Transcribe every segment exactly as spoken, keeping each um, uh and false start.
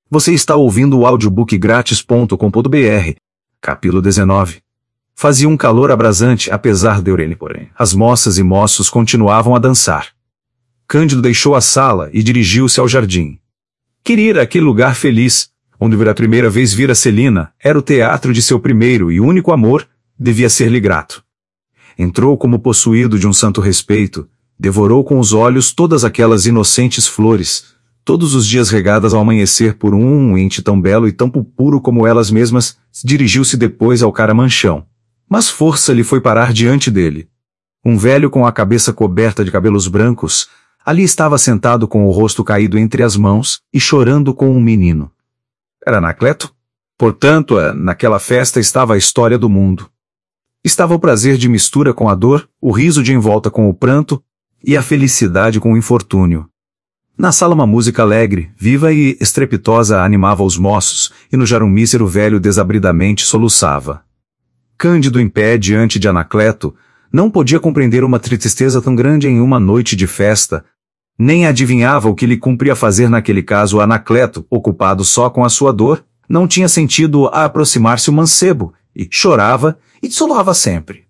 Você está ouvindo o audiobook grátis ponto com ponto br. Capítulo dezenove. Fazia um calor abrasante apesar de Eurene, porém. As moças e moços continuavam a dançar. Cândido deixou a sala e dirigiu-se ao jardim. Queria ir àquele lugar feliz, onde pela primeira vez vira Celina, era o teatro de seu primeiro e único amor, devia ser-lhe grato. Entrou como possuído de um santo respeito, devorou com os olhos todas aquelas inocentes flores, todos os dias regadas ao amanhecer por um ente tão belo e tão puro como elas mesmas, dirigiu-se depois ao caramanchão. Mas força lhe foi parar diante dele. Um velho com a cabeça coberta de cabelos brancos, ali estava sentado com o rosto caído entre as mãos e chorando com um menino. Era Anacleto? Portanto, naquela festa estava a história do mundo. Estava o prazer de mistura com a dor, o riso de envolta com o pranto, e a felicidade com o infortúnio. Na sala uma música alegre, viva e estrepitosa animava os moços, e no jardim mísero velho desabridamente soluçava. Cândido em pé diante de Anacleto, não podia compreender uma tristeza tão grande em uma noite de festa, nem adivinhava o que lhe cumpria fazer naquele caso. Anacleto, ocupado só com a sua dor, não tinha sentido a aproximar-se o mancebo, e chorava e solava sempre.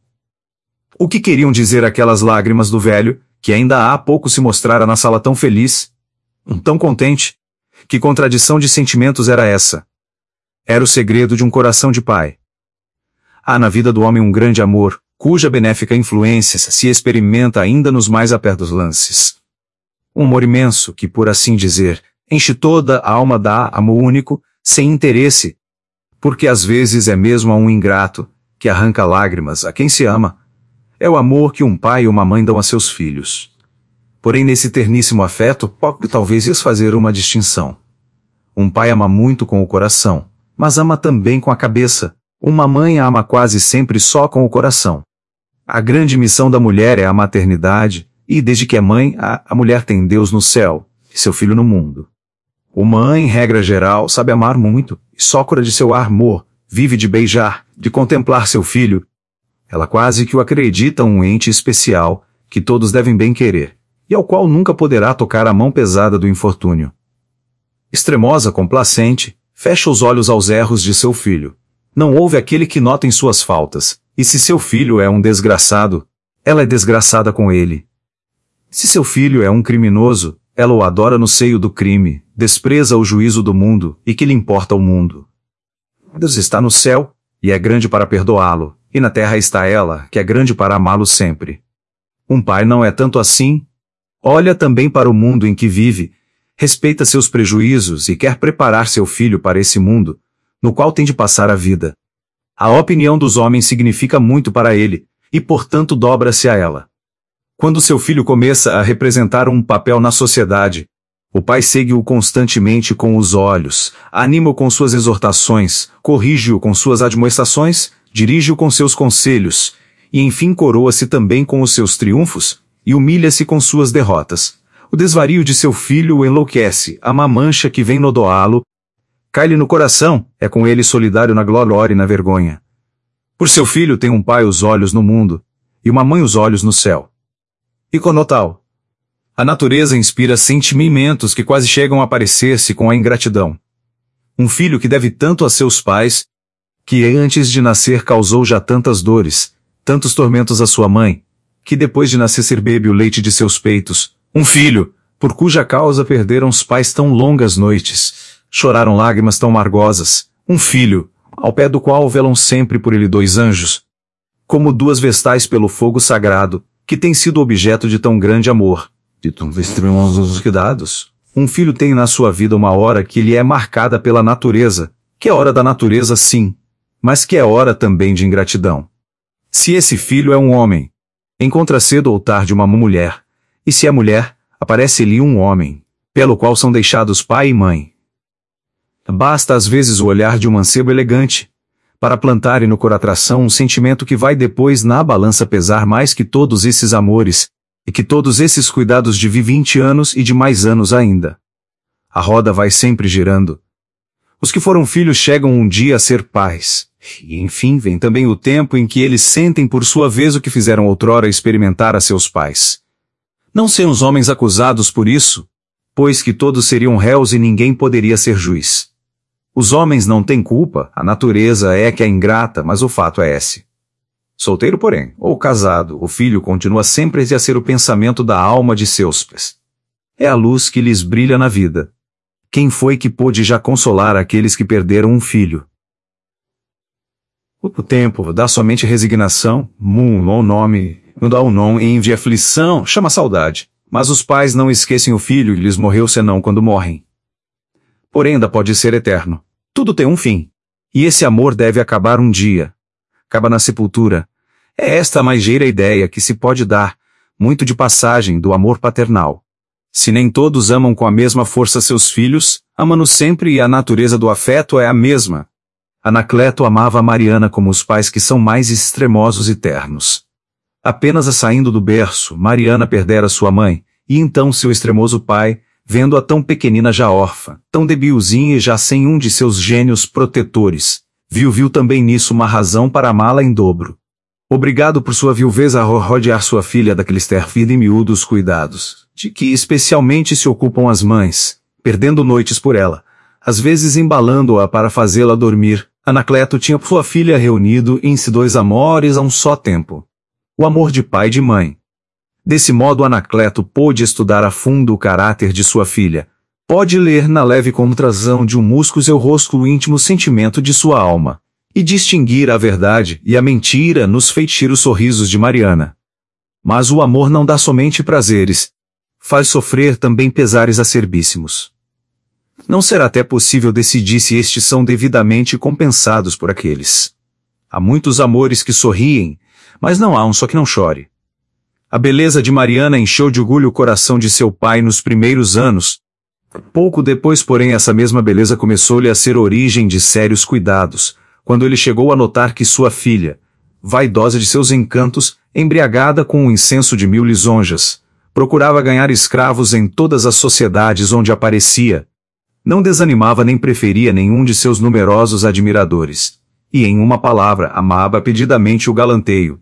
O que queriam dizer aquelas lágrimas do velho, que ainda há pouco se mostrara na sala tão feliz, tão contente? Que contradição de sentimentos era essa? Era o segredo de um coração de pai. Há na vida do homem um grande amor, cuja benéfica influência se experimenta ainda nos mais apertos lances. Um amor imenso que, por assim dizer, enche toda a alma, dá amor único, sem interesse, porque às vezes é mesmo a um ingrato, que arranca lágrimas a quem se ama. É o amor que um pai e uma mãe dão a seus filhos. Porém, nesse terníssimo afeto, pode talvez isso fazer uma distinção. Um pai ama muito com o coração, mas ama também com a cabeça. Uma mãe ama quase sempre só com o coração. A grande missão da mulher é a maternidade, e desde que é mãe, a, a mulher tem Deus no céu, e seu filho no mundo. Uma mãe, em regra geral, sabe amar muito, e só cura de seu amor, vive de beijar, de contemplar seu filho. Ela quase que o acredita um ente especial, que todos devem bem querer, e ao qual nunca poderá tocar a mão pesada do infortúnio. Extremosa, complacente, fecha os olhos aos erros de seu filho. Não houve aquele que notem suas faltas, e se seu filho é um desgraçado, ela é desgraçada com ele. Se seu filho é um criminoso, ela o adora no seio do crime, despreza o juízo do mundo, e que lhe importa o mundo. Deus está no céu, e é grande para perdoá-lo, e na terra está ela, que é grande para amá-lo sempre. Um pai não é tanto assim. Olha também para o mundo em que vive, respeita seus prejuízos e quer preparar seu filho para esse mundo, no qual tem de passar a vida. A opinião dos homens significa muito para ele, e portanto dobra-se a ela. Quando seu filho começa a representar um papel na sociedade, o pai segue-o constantemente com os olhos, anima-o com suas exortações, corrige-o com suas admoestações, dirige-o com seus conselhos, e enfim coroa-se também com os seus triunfos, e humilha-se com suas derrotas. O desvario de seu filho o enlouquece, a má mancha que vem nodoá-lo, cai-lhe no coração, é com ele solidário na glória e na vergonha. Por seu filho tem um pai os olhos no mundo, e uma mãe os olhos no céu. E como tal, a natureza inspira sentimentos que quase chegam a parecer-se com a ingratidão. Um filho que deve tanto a seus pais, que antes de nascer causou já tantas dores, tantos tormentos à sua mãe, que depois de nascer bebe o leite de seus peitos. Um filho, por cuja causa perderam os pais tão longas noites, choraram lágrimas tão amargosas. Um filho, ao pé do qual velam sempre por ele dois anjos, como duas vestais pelo fogo sagrado, que tem sido objeto de tão grande amor, de tão extremos cuidados. Um filho tem na sua vida uma hora que lhe é marcada pela natureza, que é hora da natureza sim, mas que é hora também de ingratidão. Se esse filho é um homem, encontra cedo ou tarde uma mulher, e se é mulher, aparece-lhe um homem, pelo qual são deixados pai e mãe. Basta às vezes o olhar de um mancebo elegante, para plantar no coração um sentimento que vai depois na balança pesar mais que todos esses amores, e que todos esses cuidados de vinte anos e de mais anos ainda. A roda vai sempre girando. Os que foram filhos chegam um dia a ser pais, e enfim vem também o tempo em que eles sentem por sua vez o que fizeram outrora experimentar a seus pais. Não serão os homens acusados por isso, pois que todos seriam réus e ninguém poderia ser juiz. Os homens não têm culpa, a natureza é que é ingrata, mas o fato é esse. Solteiro, porém, ou casado, o filho continua sempre a ser o pensamento da alma de seus pais. É a luz que lhes brilha na vida. Quem foi que pôde já consolar aqueles que perderam um filho? O tempo dá somente resignação, mum, o nome, dá o nome em aflição, chama saudade. Mas os pais não esquecem o filho e lhes morreu senão quando morrem. Porém ainda pode ser eterno. Tudo tem um fim. E esse amor deve acabar um dia. Acaba na sepultura. É esta a mais ligeira ideia que se pode dar, muito de passagem do amor paternal. Se nem todos amam com a mesma força seus filhos, amam-nos sempre e a natureza do afeto é a mesma. Anacleto amava a Mariana como os pais que são mais extremosos e ternos. Apenas a saindo do berço, Mariana perdera sua mãe, e então seu extremoso pai, vendo-a tão pequenina já órfã, tão debilzinha e já sem um de seus gênios protetores, viu viu também nisso uma razão para amá-la em dobro. Obrigado por sua viuvez a rodear sua filha daqueles terfir e miúdos cuidados, de que especialmente se ocupam as mães, perdendo noites por ela, às vezes embalando-a para fazê-la dormir, Anacleto tinha sua filha reunido em si dois amores a um só tempo. O amor de pai e de mãe. Desse modo Anacleto pôde estudar a fundo o caráter de sua filha, pode ler na leve contração de um músculo seu rosto o íntimo sentimento de sua alma, e distinguir a verdade e a mentira nos feitiços sorrisos de Mariana. Mas o amor não dá somente prazeres, faz sofrer também pesares acerbíssimos. Não será até possível decidir se estes são devidamente compensados por aqueles. Há muitos amores que sorriem, mas não há um só que não chore. A beleza de Mariana encheu de orgulho o coração de seu pai nos primeiros anos. Pouco depois, porém, essa mesma beleza começou-lhe a ser origem de sérios cuidados, quando ele chegou a notar que sua filha, vaidosa de seus encantos, embriagada com o incenso de mil lisonjas, procurava ganhar escravos em todas as sociedades onde aparecia. Não desanimava nem preferia nenhum de seus numerosos admiradores, e em uma palavra amava pedidamente o galanteio.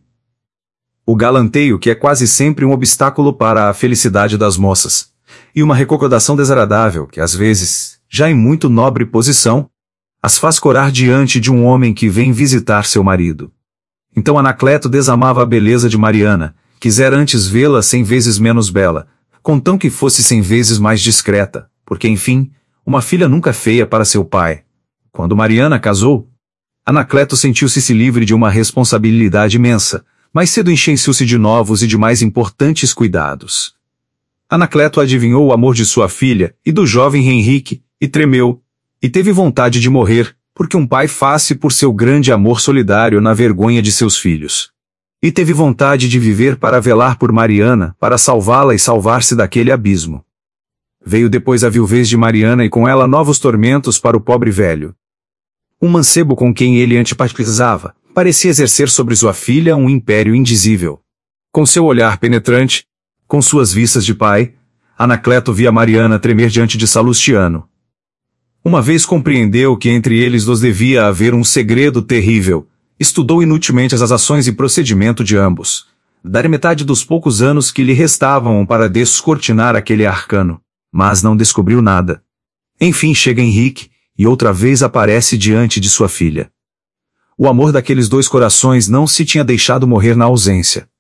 O galanteio que é quase sempre um obstáculo para a felicidade das moças, e uma recocordação desagradável que às vezes, já em muito nobre posição, as faz corar diante de um homem que vem visitar seu marido. Então Anacleto desamava a beleza de Mariana, quisera antes vê-la cem vezes menos bela, contanto que fosse cem vezes mais discreta, porque enfim, uma filha nunca feia para seu pai. Quando Mariana casou, Anacleto sentiu-se livre de uma responsabilidade imensa, mas cedo encheu-se de novos e de mais importantes cuidados. Anacleto adivinhou o amor de sua filha e do jovem Henrique, e tremeu, e teve vontade de morrer, porque um pai fasse por seu grande amor solidário na vergonha de seus filhos. E teve vontade de viver para velar por Mariana, para salvá-la e salvar-se daquele abismo. Veio depois a viuvez de Mariana e com ela novos tormentos para o pobre velho. Um mancebo com quem ele antipatizava, parecia exercer sobre sua filha um império indizível. Com seu olhar penetrante, com suas vistas de pai, Anacleto via Mariana tremer diante de Salustiano. Uma vez compreendeu que entre eles dois devia haver um segredo terrível, estudou inutilmente as ações e procedimento de ambos, dar metade dos poucos anos que lhe restavam para descortinar aquele arcano, mas não descobriu nada. Enfim chega Henrique, e outra vez aparece diante de sua filha. O amor daqueles dois corações não se tinha deixado morrer na ausência.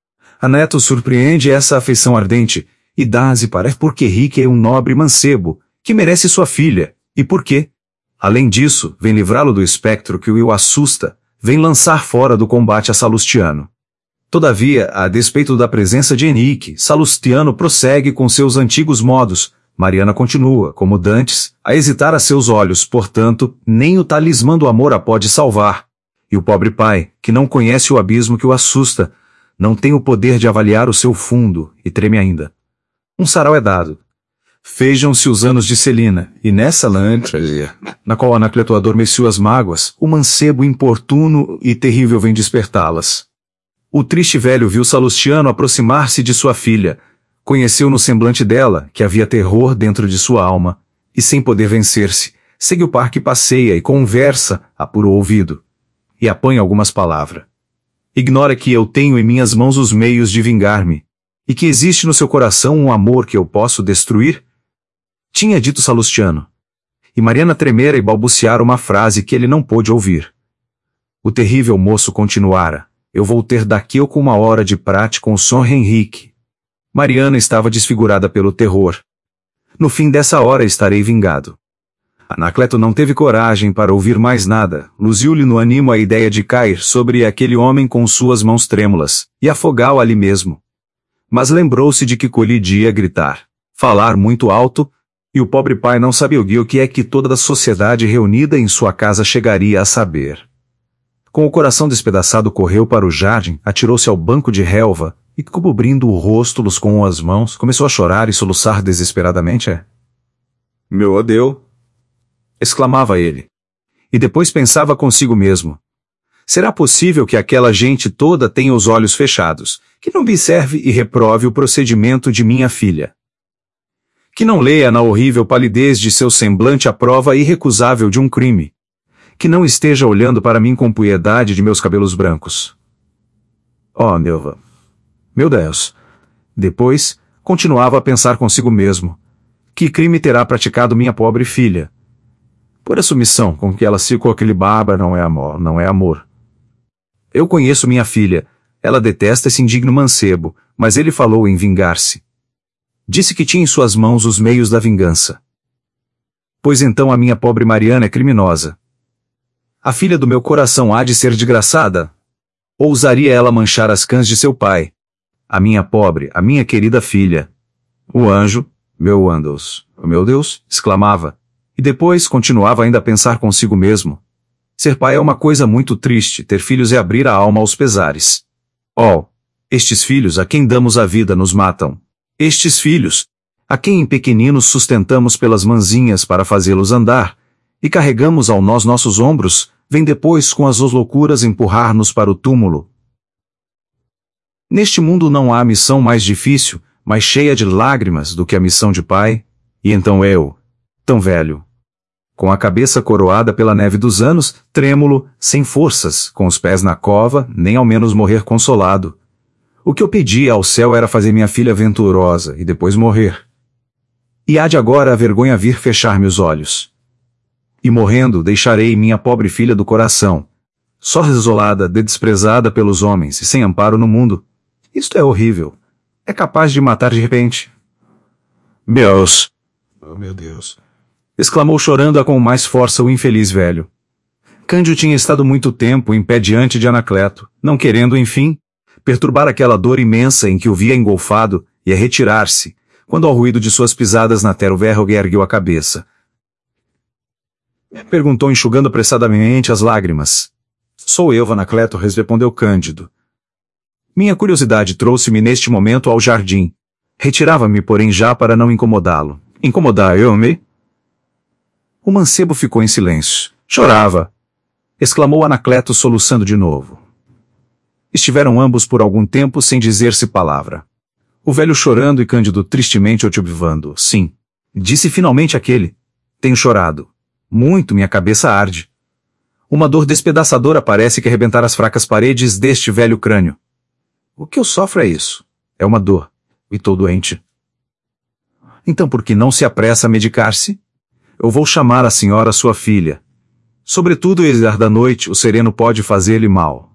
Aneto surpreende essa afeição ardente, e dá-se para porque Henrique é um nobre mancebo, que merece sua filha, e porque, além disso, vem livrá-lo do espectro que o assusta, vem lançar fora do combate a Salustiano. Todavia, a despeito da presença de Henrique, Salustiano prossegue com seus antigos modos, Mariana continua, como dantes, a hesitar a seus olhos, portanto, nem o talismã do amor a pode salvar. E o pobre pai, que não conhece o abismo que o assusta, não tem o poder de avaliar o seu fundo, e treme ainda. Um sarau é dado. Fejam-se os anos de Celina, e nessa lântria, na qual Anacleto adormeceu as mágoas, o mancebo importuno e terrível vem despertá-las. O triste velho viu Salustiano aproximar-se de sua filha, conheceu no semblante dela que havia terror dentro de sua alma, e sem poder vencer-se, segue o par que passeia e conversa, apura o ouvido, e apanha algumas palavras. Ignora que eu tenho em minhas mãos os meios de vingar-me, e que existe no seu coração um amor que eu posso destruir? Tinha dito Salustiano. e Mariana tremera e balbuciara uma frase que ele não pôde ouvir. O terrível moço continuara: eu vou ter daqui a uma hora de prate com o Sr. Henrique. Mariana estava desfigurada pelo terror. No fim dessa hora estarei vingado. Anacleto não teve coragem para ouvir mais nada, luziu-lhe no ânimo a ideia de cair sobre aquele homem com suas mãos trêmulas, e afogá-o ali mesmo. Mas lembrou-se de que colidia gritar, falar muito alto, e o pobre pai não sabia o que é que toda a sociedade reunida em sua casa chegaria a saber. Com o coração despedaçado correu para o jardim, atirou-se ao banco de relva, e cobrindo o rosto com as mãos, começou a chorar e soluçar desesperadamente. É. Meu Deus! Exclamava ele. E depois pensava consigo mesmo. Será possível que aquela gente toda tenha os olhos fechados, que não observe e reprove o procedimento de minha filha? Que não leia na horrível palidez de seu semblante a prova irrecusável de um crime? Que não esteja olhando para mim com piedade de meus cabelos brancos? Oh, Neuva! Meu Deus! Depois, continuava a pensar consigo mesmo. Que crime terá praticado minha pobre filha? Por a submissão com que ela se com aquele bárbaro não é amor, não é amor. Eu conheço minha filha. Ela detesta esse indigno mancebo, mas ele falou em vingar-se. Disse que tinha em suas mãos os meios da vingança. Pois então a minha pobre Mariana é criminosa. A filha do meu coração há de ser desgraçada? Ousaria ela manchar as cãs de seu pai? A minha pobre, a minha querida filha. O anjo, meu Andos, oh meu Deus, exclamava. E depois continuava ainda a pensar consigo mesmo. Ser pai é uma coisa muito triste, ter filhos é abrir a alma aos pesares. Oh, estes filhos a quem damos a vida nos matam. Estes filhos, a quem em pequeninos sustentamos pelas mãozinhas para fazê-los andar, e carregamos ao nós nossos ombros, vem depois com as loucuras empurrar-nos para o túmulo. Neste mundo não há missão mais difícil, mais cheia de lágrimas do que a missão de pai, e então eu, tão velho, com a cabeça coroada pela neve dos anos, trêmulo, sem forças, com os pés na cova, nem ao menos morrer consolado. O que eu pedia ao céu era fazer minha filha venturosa e depois morrer. E há de agora a vergonha vir fechar-me os olhos. E morrendo deixarei minha pobre filha do coração, só isolada, desprezada pelos homens e sem amparo no mundo. Isto é horrível. É capaz de matar de repente. Deus! Oh, meu Deus! Exclamou chorando com mais força o infeliz velho. Cândido tinha estado muito tempo em pé diante de Anacleto, não querendo, enfim, perturbar aquela dor imensa em que o via engolfado, e a retirar-se, quando ao ruído de suas pisadas na terra o velho ergueu a cabeça. Perguntou enxugando apressadamente as lágrimas. Sou eu, Anacleto, respondeu Cândido. Minha curiosidade trouxe-me neste momento ao jardim. Retirava-me, porém, já para não incomodá-lo. Incomodar eu-me? O mancebo ficou em silêncio. Chorava! Exclamou Anacleto soluçando de novo. Estiveram ambos por algum tempo sem dizer-se palavra. O velho chorando e Cândido tristemente observando. Sim, disse finalmente aquele. Tenho chorado. Muito, minha cabeça arde. Uma dor despedaçadora parece que arrebentar as fracas paredes deste velho crânio. O que eu sofro é isso. É uma dor. E estou doente. Então por que não se apressa a medicar-se? Eu vou chamar a senhora sua filha. Sobretudo esse ar da noite, o sereno pode fazer-lhe mal.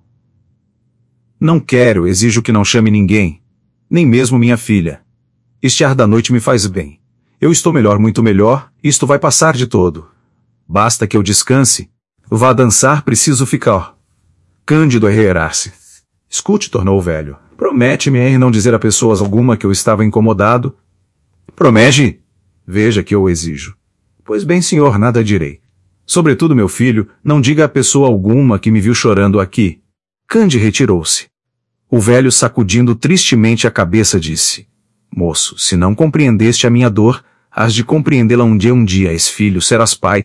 Não quero, exijo que não chame ninguém. Nem mesmo minha filha. Este ar da noite me faz bem. Eu estou melhor, muito melhor, isto vai passar de todo. Basta que eu descanse. Vá dançar, preciso ficar. Cândido a reerar-se. Escute, tornou o velho. Promete-me em não dizer a pessoas alguma que eu estava incomodado. Promete? Veja que eu exijo. Pois bem, senhor, nada direi. Sobretudo, meu filho, não diga a pessoa alguma que me viu chorando aqui. Cândido retirou-se. O velho, sacudindo tristemente a cabeça, disse: Moço, se não compreendeste a minha dor, hás de compreendê-la um dia, um dia, és filho, serás pai,